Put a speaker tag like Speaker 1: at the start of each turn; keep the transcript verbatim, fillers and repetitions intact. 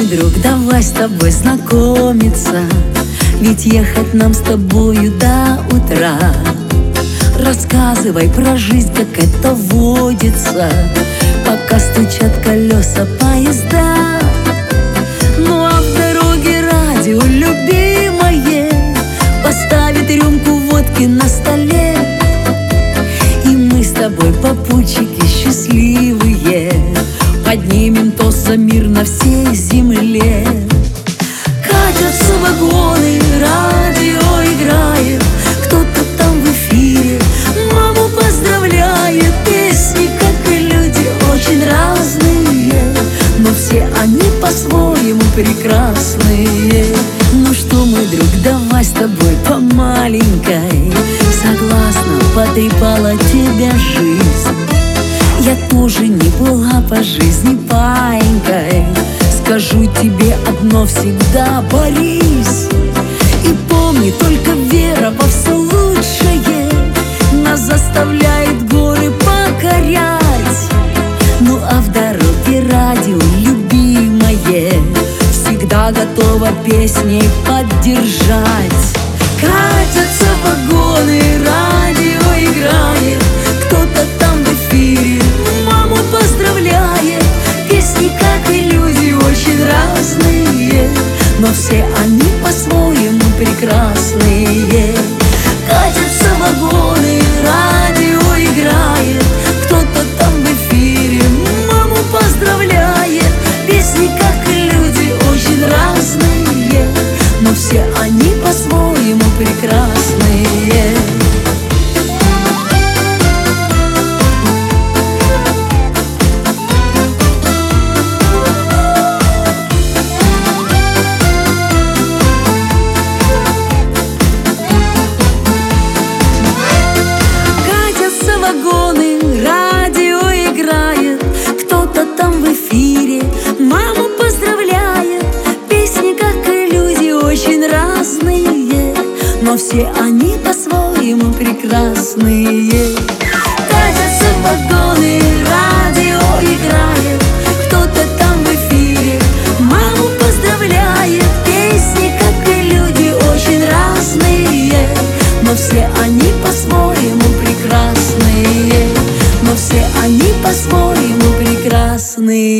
Speaker 1: друг, давай с тобой знакомиться, ведь ехать нам с тобою до утра. Рассказывай про жизнь, как это водится, пока стучат колеса поезда. Ну а в дороге радио любимое поставит рюмку водки на столе, и мы с тобой, попутчики счастливые, поднимем тост за мир на всей земле. Катятся вагоны, радио играет, кто-то там в эфире маму поздравляет. Песни, как и люди, очень разные, но все они по-своему прекрасные. Ну что, мой друг, давай с тобой по маленькой, согласно, потрепала тебя жизнь. Я тоже не была по жизни паинькой, скажу тебе одно: всегда борись. И помни, только вера во все лучшее нас заставляет горы покорять. Ну а в дороге радио любимое всегда готова песней поддержать. Катятся вагоны, радио играет, кто-то там в эфире маму поздравляет. Песни, как и люди, очень разные, но все они по-своему прекрасные. Катятся вагоны, радио играет, кто-то там в эфире маму поздравляет. Песни, как и люди, очень разные, но все они по-своему прекрасные. Вагоны, радио играет, кто-то там в эфире маму поздравляет. Песни, как и люди, очень разные, но все они по-своему прекрасные. Катятся вагоны, радио играет, кто-то там в эфире маму поздравляет. Песни, как и люди, очень разные, но все они по-своему прекрасные, но все они по-своему прекрасные.